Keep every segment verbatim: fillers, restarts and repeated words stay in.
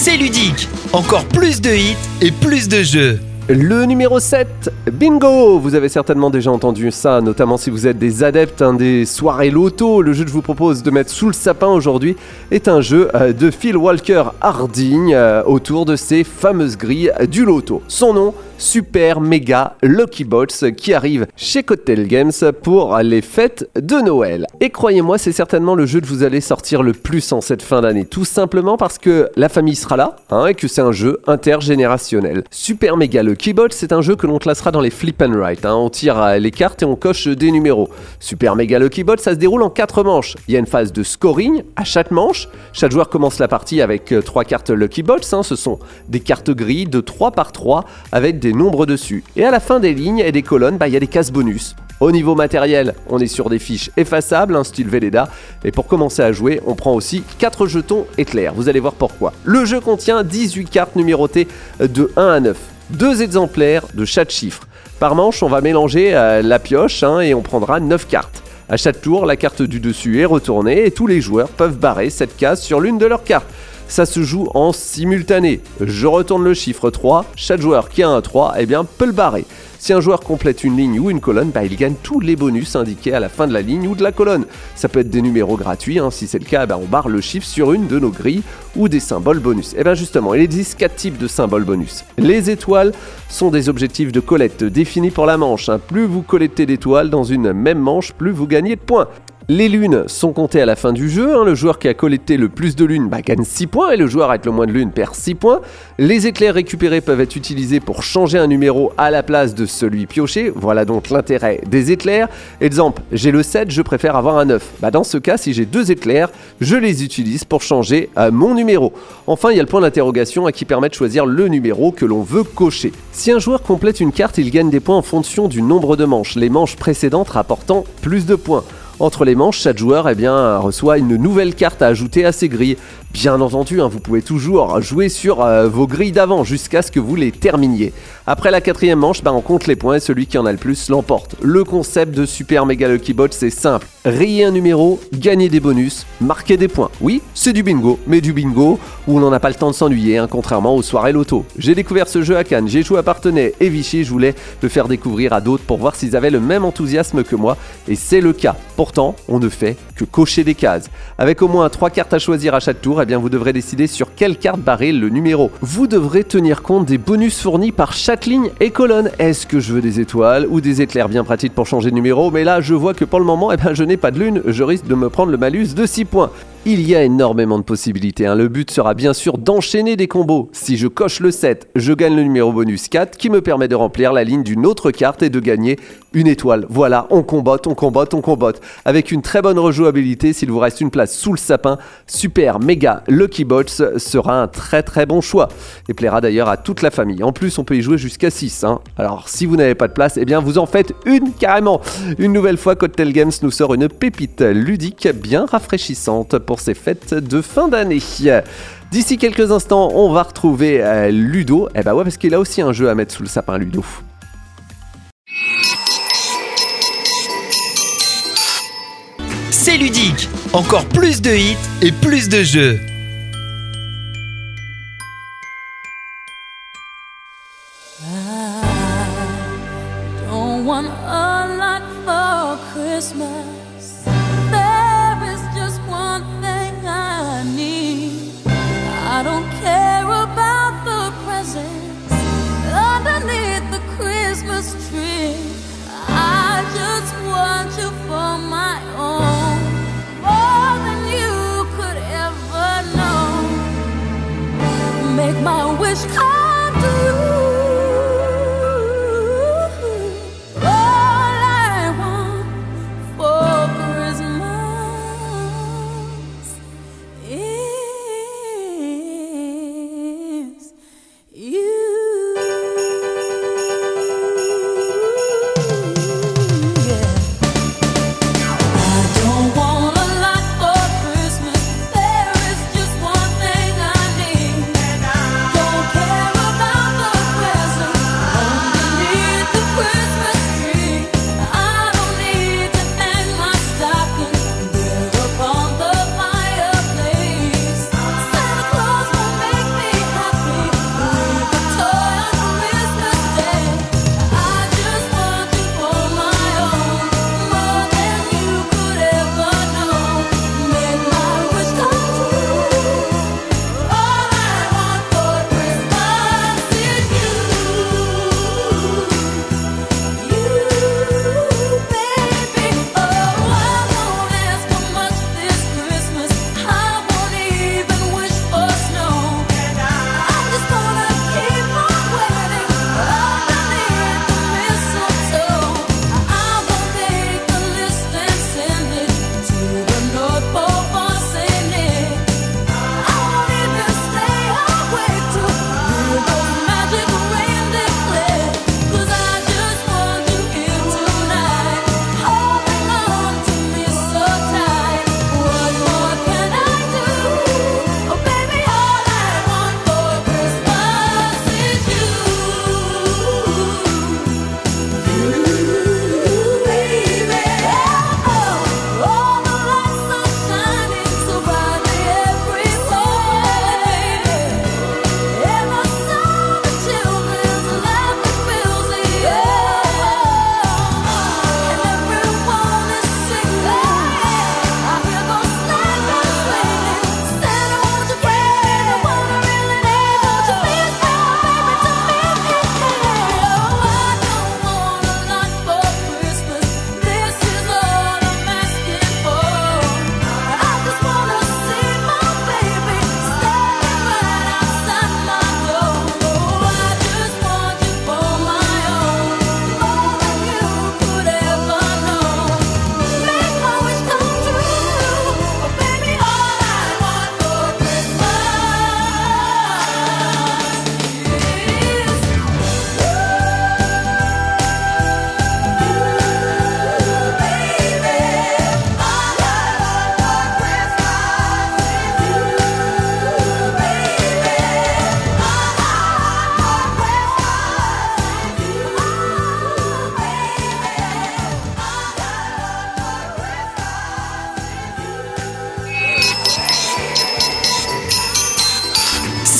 C'est ludique, encore plus de hits et plus de jeux. Le numéro sept, Bingo. Vous avez certainement déjà entendu ça, notamment si vous êtes des adeptes hein, des soirées loto. Le jeu que je vous propose de mettre sous le sapin aujourd'hui est un jeu euh, de Phil Walker Harding euh, autour de ces fameuses grilles du loto. Son nom, Super Mega Lucky Box, qui arrive chez Cocktail Games pour les fêtes de Noël. Et croyez-moi, c'est certainement le jeu que vous allez sortir le plus en cette fin d'année, tout simplement parce que la famille sera là hein, et que c'est un jeu intergénérationnel. Super Mega Lucky Box, c'est un jeu que l'on classera dans les flip and write. Hein. On tire les cartes et on coche des numéros. Super Mega Lucky Box, ça se déroule en quatre manches. Il y a une phase de scoring à chaque manche. Chaque joueur commence la partie avec trois cartes Lucky Box. Hein. Ce sont des cartes grilles de trois par trois avec des nombres dessus. Et à la fin des lignes et des colonnes, bah, il y a des cases bonus. Au niveau matériel, on est sur des fiches effaçables, un style Velleda. Et pour commencer à jouer, on prend aussi quatre jetons éclairs. Vous allez voir pourquoi. Le jeu contient dix-huit cartes numérotées de un à neuf. Deux exemplaires de chaque chiffre. Par manche, on va mélanger euh, la pioche hein, et on prendra neuf cartes. À chaque tour, la carte du dessus est retournée et tous les joueurs peuvent barrer cette case sur l'une de leurs cartes. Ça se joue en simultané. Je retourne le chiffre trois. Chaque joueur qui a un trois eh bien, peut le barrer. Si un joueur complète une ligne ou une colonne, bah, il gagne tous les bonus indiqués à la fin de la ligne ou de la colonne. Ça peut être des numéros gratuits, hein. Si c'est le cas, bah, on barre le chiffre sur une de nos grilles ou des symboles bonus. Et bien justement, il existe quatre types de symboles bonus. Les étoiles sont des objectifs de collecte définis pour la manche. Hein. Plus vous collectez d'étoiles dans une même manche, plus vous gagnez de points. Les lunes sont comptées à la fin du jeu, hein. Le joueur qui a collecté le plus de lunes bah, gagne six points et le joueur avec le moins de lunes perd six points. Les éclairs récupérés peuvent être utilisés pour changer un numéro à la place de celui pioché, voilà donc l'intérêt des éclairs. Exemple, j'ai le sept, je préfère avoir un neuf. Bah, dans ce cas, si j'ai deux éclairs, je les utilise pour changer euh, mon numéro. Enfin, il y a le point d'interrogation hein, qui permet de choisir le numéro que l'on veut cocher. Si un joueur complète une carte, il gagne des points en fonction du nombre de manches, les manches précédentes rapportant plus de points. Entre les manches, chaque joueur eh bien, reçoit une nouvelle carte à ajouter à ses grilles. Bien entendu, hein, vous pouvez toujours jouer sur euh, vos grilles d'avant jusqu'à ce que vous les terminiez. Après la quatrième manche, bah, on compte les points et celui qui en a le plus l'emporte. Le concept de Super Mega Lucky Box, c'est simple. Rayer un numéro, gagner des bonus, marquer des points. Oui, c'est du bingo, mais du bingo où on n'a pas le temps de s'ennuyer, hein, contrairement aux soirées loto. J'ai découvert ce jeu à Cannes, j'ai joué à Parthenay et Vichy, je voulais le faire découvrir à d'autres pour voir s'ils avaient le même enthousiasme que moi, et c'est le cas. Pourtant, on ne fait que cocher des cases. Avec au moins trois cartes à choisir à chaque tour, eh bien vous devrez décider sur quelle carte barrer le numéro. Vous devrez tenir compte des bonus fournis par chaque ligne et colonne. Est-ce que je veux des étoiles ou des éclairs bien pratiques pour changer de numéro? Mais là, je vois que pour le moment, eh bien, je n'ai pas de lune, je risque de me prendre le malus de six points. Il y a énormément de possibilités, hein. Le but sera bien sûr d'enchaîner des combos. Si je coche le sept, je gagne le numéro bonus quatre qui me permet de remplir la ligne d'une autre carte et de gagner une étoile. Voilà, on combotte, on combotte, on combotte. Avec une très bonne rejouabilité, s'il vous reste une place sous le sapin, Super Mega Lucky Box sera un très très bon choix. Et plaira d'ailleurs à toute la famille. En plus, on peut y jouer jusqu'à six. Hein. Alors, si vous n'avez pas de place, eh bien vous en faites une carrément. Une nouvelle fois, Cocktail Games nous sort une pépite ludique bien rafraîchissante pour ces fêtes de fin d'année. D'ici quelques instants, on va retrouver euh, Ludo. Eh bah ouais, parce qu'il a aussi un jeu à mettre sous le sapin, Ludo. C'est ludique, encore plus de hits et plus de jeux. I don't want a lot for Christmas. There is just one thing I need. I don't care about the presents underneath the Christmas tree. I just want you for my own, more than you could ever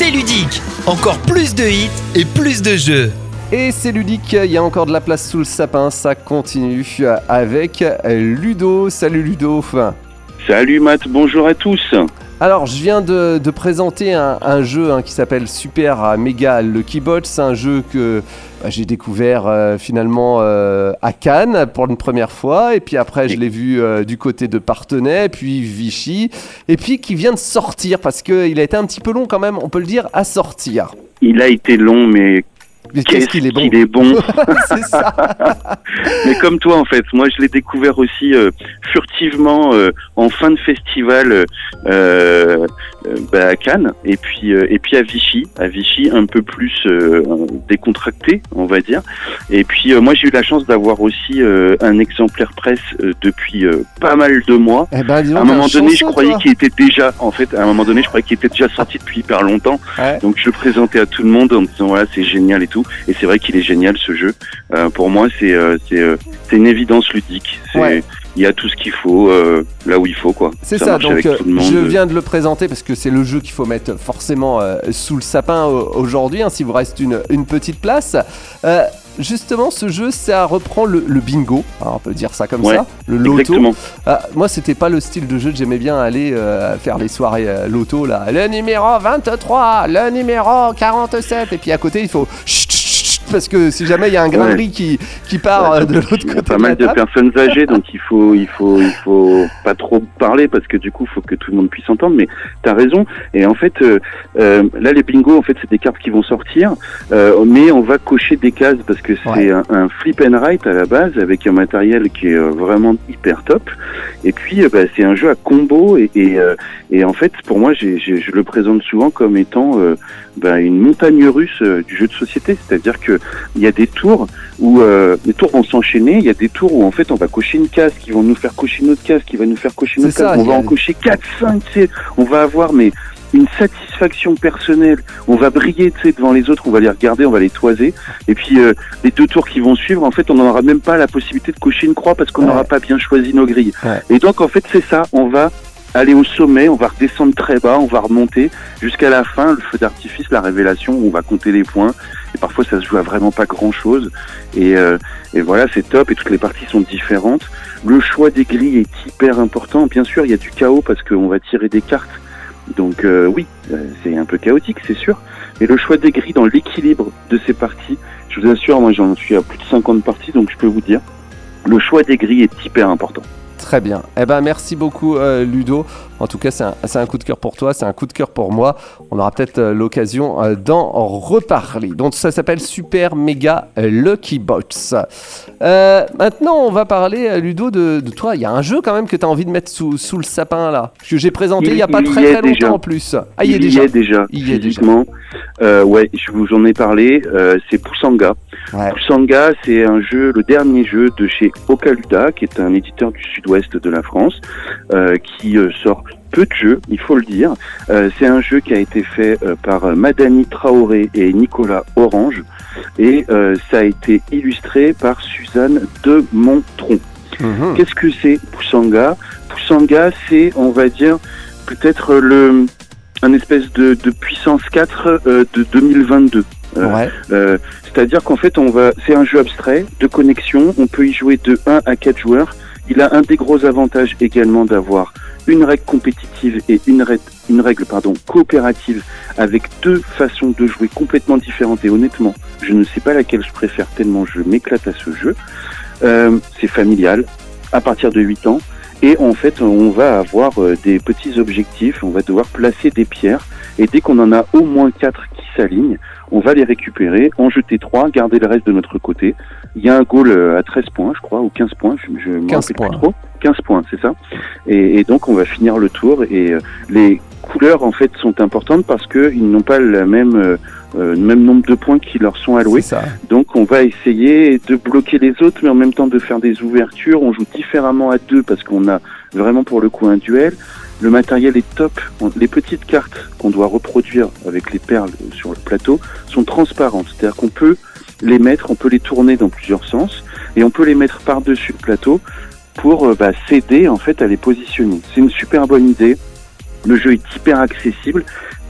C'est ludique. Encore plus de hits et plus de jeux. Et c'est ludique, il y a encore de la place sous le sapin, ça continue avec Ludo. Salut Ludo. Salut Matt, bonjour à tous. Alors je viens de, de présenter un, un jeu hein, qui s'appelle Super Mega Lucky Bots. C'est un jeu que bah, j'ai découvert euh, finalement euh, à Cannes pour une première fois. Et puis après je l'ai vu euh, du côté de Parthenay, puis Vichy. Et puis qui vient de sortir parce qu'il a été un petit peu long quand même, on peut le dire, à sortir. Il a été long mais... Mais qu'est-ce qu'il est bon, qu'il est bon. C'est ça. Mais comme toi en fait, moi je l'ai découvert aussi euh, furtivement euh, en fin de festival euh, euh, bah, à Cannes et puis euh, et puis à Vichy, à Vichy un peu plus euh, décontracté on va dire. Et puis euh, moi j'ai eu la chance d'avoir aussi euh, un exemplaire presse euh, depuis euh, pas mal de mois. Eh ben, dis donc, à un moment donné, chanceux, je croyais toi. qu'il était déjà en fait à un moment donné, je croyais qu'il était déjà sorti depuis hyper longtemps. Ouais. Donc je le présentais à tout le monde en disant voilà c'est génial et tout. Et c'est vrai qu'il est génial ce jeu. Euh, pour moi, c'est euh, c'est euh, c'est une évidence ludique. C'est Ouais. Il y a tout ce qu'il faut euh, là où il faut quoi. C'est ça, marche donc avec euh, tout le monde. je viens de le présenter parce que c'est le jeu qu'il faut mettre forcément euh, sous le sapin euh, aujourd'hui, hein, s'il vous reste une, une petite place. Euh, justement, ce jeu, ça reprend le, le bingo, hein, on peut dire ça comme Ouais, ça, le loto. Exactement. Ah, moi, c'était pas le style de jeu que j'aimais bien aller euh, faire les soirées euh, loto là. Le numéro vingt-trois, le numéro quarante-sept, et puis à côté, il faut chut, chut, chut, parce que si jamais il y a un grain de Ouais. riz qui, qui part Ouais, euh, de l'autre Il y a côté pas de la mal de table. personnes âgées, donc il faut, il faut, il faut pas trop parler parce que du coup, il faut que tout le monde puisse entendre. Mais t'as raison. Et en fait, euh, euh, là, les bingos, en fait, c'est des cartes qui vont sortir, euh, mais on va cocher des cases parce que c'est Ouais. un, un flip and write à la base avec un matériel qui est euh, vraiment hyper top. Et puis, euh, bah, c'est un jeu à combo et, et, euh, et en fait, pour moi, j'ai, j'ai, je le présente souvent comme étant euh, bah, une montagne russe euh, du jeu de société. C'est-à-dire que il y a des tours où euh, les tours vont s'enchaîner, il y a des tours où en fait on va cocher une case, qui vont nous faire cocher une autre case, qui va nous faire cocher une autre C'est ça, case, on il y va a- en cocher quatre, cinq, tu sais, on va avoir mais une satisfaction personnelle, on va briller tu sais, devant les autres, on va les regarder, on va les toiser, et puis euh, les deux tours qui vont suivre, en fait on n'aura même pas la possibilité de cocher une croix parce qu'on Ouais. n'aura pas bien choisi nos grilles. Ouais. Et donc en fait c'est ça, on va aller au sommet, on va redescendre très bas, on va remonter jusqu'à la fin, le feu d'artifice, la révélation, où on va compter les points. Et parfois ça se joue à vraiment pas grand chose. Et, euh, et voilà, c'est top et toutes les parties sont différentes. Le choix des grilles est hyper important. Bien sûr, il y a du chaos parce qu'on va tirer des cartes. Donc euh, oui, euh, c'est un peu chaotique, c'est sûr. Mais le choix des grilles dans l'équilibre de ces parties, je vous assure, moi j'en suis à plus de cinquante parties, donc je peux vous dire, le choix des grilles est hyper important. Très bien. Eh ben, merci beaucoup, euh, Ludo. En tout cas, c'est un, c'est un coup de cœur pour toi, c'est un coup de cœur pour moi. On aura peut-être euh, l'occasion euh, d'en reparler. Donc, ça s'appelle Super Mega Lucky Bots. Euh, maintenant, on va parler, euh, Ludo, de, de toi. Il y a un jeu quand même que tu as envie de mettre sous, sous le sapin, là, que j'ai présenté il Il- n'y a pas il y très est très longtemps déjà. en plus. Ah, il y est il déjà. y est déjà, Il y est déjà. physiquement. Euh, ouais, je vous en ai parlé, euh, c'est Poussanga. Ouais. Poussanga, c'est un jeu, le dernier jeu de chez Okaluda, qui est un éditeur du sud-ouest de la France, euh, qui euh, sort peu de jeux, il faut le dire. Euh, c'est un jeu qui a été fait euh, par Madani Traoré et Nicolas Orange, et euh, ça a été illustré par Suzanne de Montron. Mhm. Qu'est-ce que c'est Poussanga? Poussanga, c'est, on va dire, peut-être le un espèce de, de puissance quatre euh, de deux mille vingt-deux. Euh, Ouais. euh, c'est-à-dire qu'en fait, on va, c'est un jeu abstrait de connexion. On peut y jouer de un à quatre joueurs. Il a un des gros avantages également d'avoir une règle compétitive et une règle, une règle pardon, coopérative avec deux façons de jouer complètement différentes. Et honnêtement, je ne sais pas laquelle je préfère tellement je m'éclate à ce jeu. Euh, c'est familial, à partir de huit ans. Et en fait, on va avoir euh, des petits objectifs, on va devoir placer des pierres. Et dès qu'on en a au moins quatre qui s'alignent, on va les récupérer, en jeter trois, garder le reste de notre côté. Il y a un goal euh, à treize points, je crois, ou quinze points, je, je me quinze rappelle points. plus trop. quinze points, c'est ça. Et, et donc, on va finir le tour. Et euh, les couleurs, en fait, sont importantes parce qu'ils n'ont pas la même, euh, euh, le même nombre de points qui leur sont alloués. C'est ça. Donc on va essayer de bloquer les autres, mais en même temps de faire des ouvertures. On joue différemment à deux parce qu'on a vraiment pour le coup un duel. Le matériel est top. On- Les petites cartes qu'on doit reproduire avec les perles sur le plateau sont transparentes. C'est-à-dire qu'on peut les mettre, on peut les tourner dans plusieurs sens et on peut les mettre par-dessus le plateau pour euh, bah, s'aider en fait à les positionner. C'est une super bonne idée. Le jeu est hyper accessible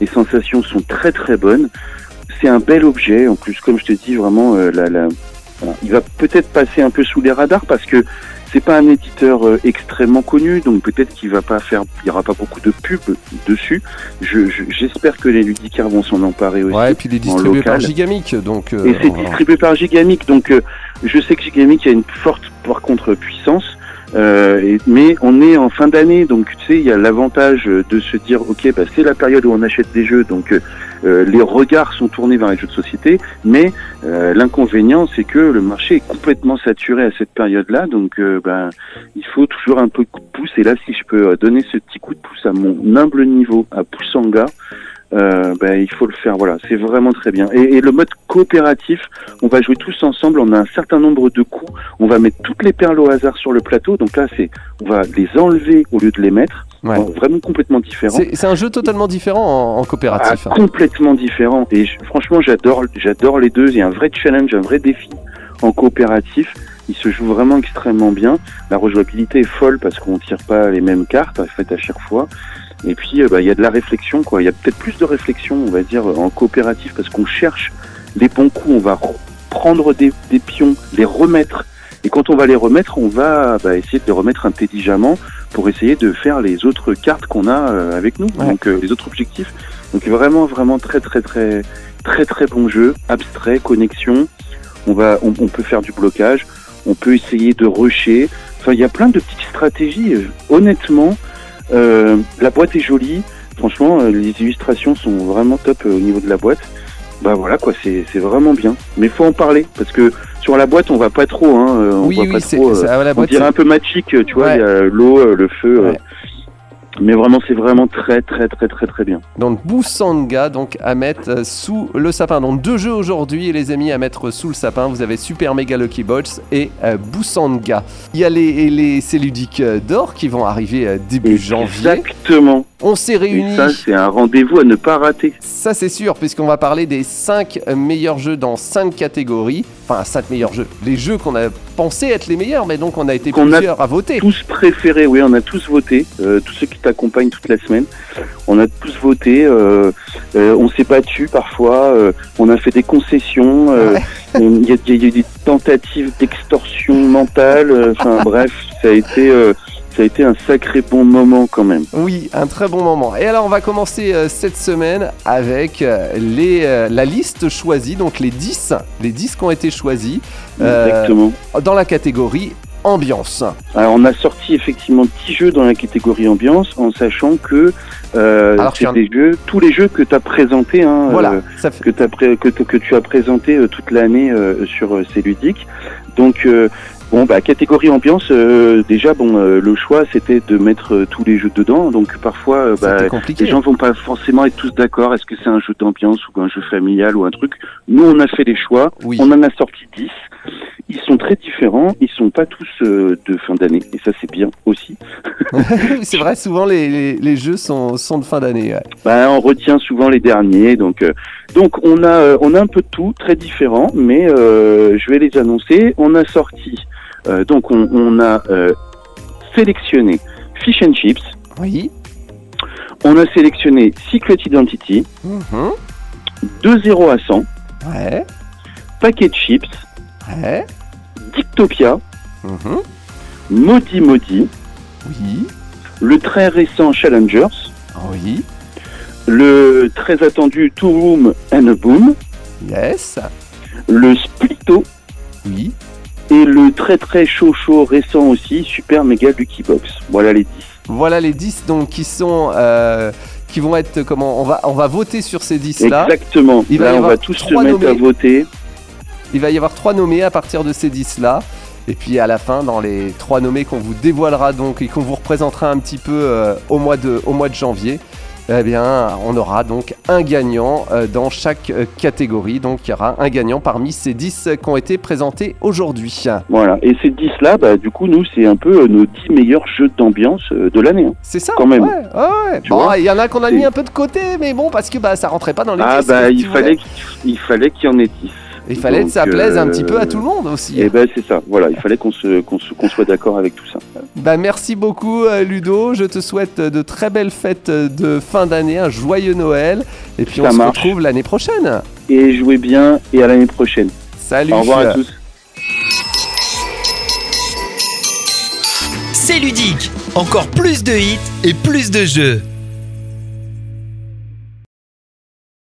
Les sensations sont très très bonnes. C'est un bel objet. En plus, comme je te dis, vraiment, euh, la, la, voilà. Il va peut-être passer un peu sous les radars parce que c'est pas un éditeur euh, extrêmement connu, donc peut-être qu'il va pas faire, il y aura pas beaucoup de pubs dessus. Je, je, j'espère que les ludicaires vont s'en emparer aussi. Ouais, et puis il est distribué par Gigamic, donc. Euh, et c'est voilà. distribué par Gigamic, donc euh, je sais que Gigamic a une forte, par contre, puissance. Euh, et, mais on est en fin d'année, donc tu sais, il y a l'avantage de se dire, ok, bah, c'est la période où on achète des jeux, donc euh, les regards sont tournés vers les jeux de société, mais euh, l'inconvénient, c'est que le marché est complètement saturé à cette période-là, donc euh, bah, il faut toujours un peu de coup de pouce, et là, si je peux donner ce petit coup de pouce à mon humble niveau, à Poussanga, Euh, ben, il faut le faire, voilà, c'est vraiment très bien. Et, et le mode coopératif, on va jouer tous ensemble, on a un certain nombre de coups, on va mettre toutes les perles au hasard sur le plateau, donc là, c'est, on va les enlever au lieu de les mettre, ouais. bon, vraiment complètement différent. C'est, c'est un jeu totalement différent en, en coopératif. Ah, hein. Complètement différent, et je, franchement, j'adore, j'adore les deux, il y a un vrai challenge, un vrai défi en coopératif. Il se joue vraiment extrêmement bien. La rejouabilité est folle parce qu'on tire pas les mêmes cartes en fait à chaque fois. Et puis, bah, il y a de la réflexion, quoi. Il y a peut-être plus de réflexion, on va dire, en coopératif, parce qu'on cherche les bons coups. On va prendre des, des pions, les remettre. Et quand on va les remettre, on va bah, essayer de les remettre intelligemment pour essayer de faire les autres cartes qu'on a euh, avec nous, ouais. donc euh, les autres objectifs. Donc vraiment, vraiment très, très, très, très, très bon jeu, abstrait, connexion. On va, on, on peut faire du blocage, on peut essayer de rusher. Enfin, il y a plein de petites stratégies. Honnêtement. Euh, la boîte est jolie, franchement, euh, les illustrations sont vraiment top euh, au niveau de la boîte. Bah voilà quoi, c'est c'est vraiment bien. Mais faut en parler parce que sur la boîte on va pas trop, hein. Euh, on oui, voit oui, pas c'est, trop. c'est, Euh, la on boîte, dirait c'est... un peu magique, tu vois. Il ouais. y a l'eau, euh, le feu. Ouais. Euh, Mais vraiment, c'est vraiment très, très, très, très, très bien. Donc, Poussanga, donc à mettre sous le sapin. Donc, deux jeux aujourd'hui, les amis, à mettre sous le sapin. Vous avez Super Mega Lucky Box et euh, Poussanga. Il y a les, les c'est ludiques d'or qui vont arriver euh, début janvier. Exactement. On s'est réunis. Et ça, c'est un rendez-vous à ne pas rater. Ça, c'est sûr, puisqu'on va parler des cinq meilleurs jeux dans cinq catégories. Enfin, cinq meilleurs jeux. Les jeux qu'on a pensé être les meilleurs, mais donc on a été qu'on plusieurs a à voter. Tous préférés, oui, on a tous voté. Euh, tous ceux qui t'accompagnent toute la semaine. On a tous voté. Euh, euh, on s'est battu parfois. Euh, on a fait des concessions. Euh, il ouais. y, y, y a eu des tentatives d'extorsion mentale. Enfin, euh, bref, ça a été... Euh, Ça a été un sacré bon moment quand même. Oui, un très bon moment. Et alors on va commencer euh, cette semaine avec euh, les, euh, la liste choisie, donc les dix, les dix qui ont été choisis euh, Exactement. dans la catégorie ambiance. Alors on a sorti effectivement dix jeux dans la catégorie ambiance en sachant que euh, alors, c'est des jeux, tous les jeux que tu as présentés, hein, voilà, euh, ça fait... que, t'as pré- que, que tu as présenté euh, toute l'année euh, sur euh, C'est Ludique. Donc euh, Bon, bah, catégorie ambiance, euh, déjà, bon, euh, le choix, c'était de mettre euh, tous les jeux dedans. Donc, parfois, euh, bah, les gens vont pas forcément être tous d'accord. Est-ce que c'est un jeu d'ambiance ou un jeu familial ou un truc? Nous, on a fait les choix. Oui. On en a sorti dix. Ils sont très différents. Ils sont pas tous euh, de fin d'année. Et ça, c'est bien aussi. C'est vrai, souvent, les, les, les jeux sont, sont de fin d'année. Ouais. Bah, on retient souvent les derniers. Donc, euh, donc on a, euh, on a un peu de tout, très différent. Mais euh, je vais les annoncer. On a sorti... Euh, donc on, on a euh, sélectionné Fish and Chips. Oui. On a sélectionné Secret Identity. Mm-hmm. De zéro à cent. Ouais. Packet Chips. Ouais. Dictopia. Mm-hmm. Maudit Maudit. Oui. Le très récent Challengers. Oui. Le très attendu Two Room and a Boom. Yes. Le Splitto. Oui. Et le très très chaud chaud récent aussi, Super Mega Lucky Box. Voilà les dix. Voilà les dix donc qui sont euh, qui vont être comment on va on va voter sur ces dix là. Exactement. Il va Là, on va tous se mettre nommés. à voter. Il va y avoir trois nommés à partir de ces dix là. Et puis à la fin, dans les trois nommés qu'on vous dévoilera donc et qu'on vous représentera un petit peu euh, au mois de au mois de janvier. Eh bien, on aura donc un gagnant euh, dans chaque euh, catégorie. Donc, il y aura un gagnant parmi ces dix qui ont été présentés aujourd'hui. Voilà. Et ces dix-là, bah, du coup, nous, c'est un peu euh, nos dix meilleurs jeux d'ambiance euh, de l'année. Hein. C'est ça, quand même. Ouais, ouais. Bon, il y en a qu'on a c'est... mis un peu de côté, mais bon, parce que bah, ça rentrait pas dans les Ah, dix. bah, il fallait, qu'il... il fallait qu'il y en ait dix. Il fallait donc, que ça plaise euh... un petit peu à tout le monde aussi. Et ben c'est ça, voilà, il fallait qu'on, se, qu'on, se, qu'on soit d'accord avec tout ça. Bah merci beaucoup euh, Ludo, je te souhaite euh, de très belles fêtes euh, de fin d'année, un joyeux Noël, et puis Ça on marche. se retrouve l'année prochaine. Et jouez bien et à l'année prochaine. Salut. Au revoir à tous. C'est ludique. Encore plus de hits et plus de jeux.